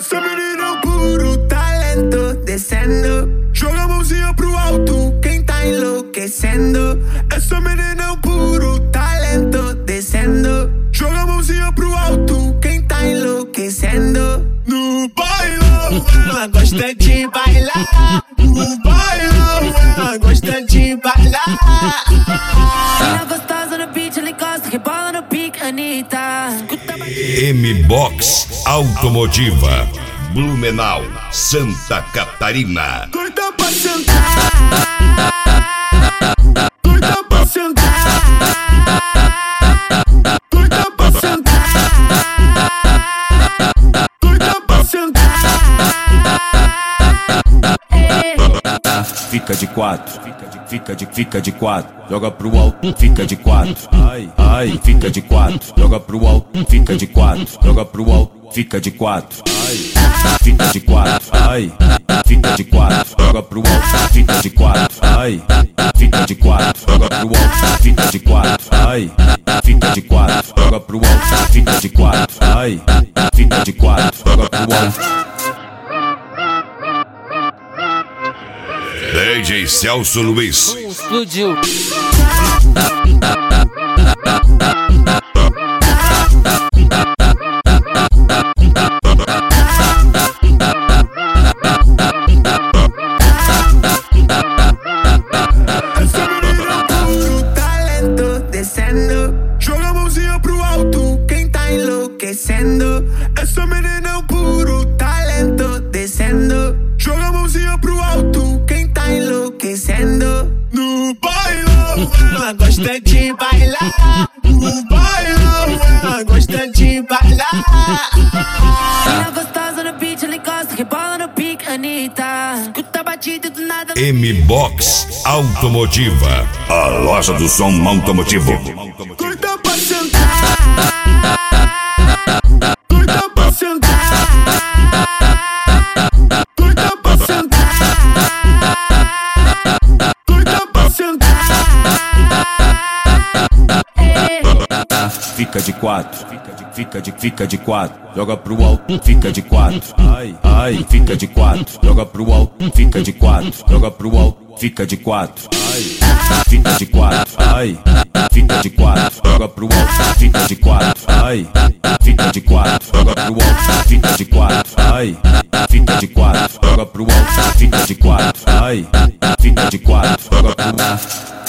Essa menina é um puro talento, descendo. Joga a mãozinha pro alto, quem tá enlouquecendo. Essa menina é um puro talento, descendo. Joga a mãozinha pro alto, quem tá enlouquecendo. No bailão, ela gosta de bailar. No bailão, ela gosta de bailar. Ela gostosa no beat, ela encosta, rebola no pique, Anitta. M-Box Automotiva, Blumenau, Santa Catarina. Doida pra sentar. Doida pra sentar. Doida pra sentar. Doida pra sentar. Fica de quatro, fica de quatro, joga pro alto, fica de quatro, ai, fica de quatro, joga pro alto, fica de quatro, joga pro alto, fica de quatro, ai, fica de quatro, ai, fica de quatro, joga pro alto, fica de quatro, ai, fica de quatro, joga pro alto, fica de quatro, ai, fica de quatro, joga pro alto, fica de quatro, ai, fica de quatro, joga pro alto. DJ Celso Luiz. Explodiu. Essa menina é um puro talento, descendo. Joga a mãozinha pro alto, quem tá enlouquecendo. Essa menina é um puro talento, descendo. Joga a mãozinha pro alto, quem tá enlouquecendo. No bailão, ela gosta de bailar. No bailão, ela gosta de bailar. Ela gostosa no beat, ela encosta, rebola no pique, Anitta. Escuta a batida do nada. M-Box Automotiva, a loja do som automotivo. Doida pra sentar. Doida pra sentar. Doida pra sentar. Doida pra sentar. Fica de quatro, fica de quatro, joga pro alto, fica de quatro, ai, fica de quatro, joga pro alto, fica de quatro, joga pro alto, fica de quatro, ai, fica de quatro, ai, fica de quatro, joga pro alto, fica de quatro, ai, fica de quatro, joga pro alto, fica de quatro, ai, fica de quatro, joga pro alto, fica de quatro, ai, fica de quatro, joga pro alto.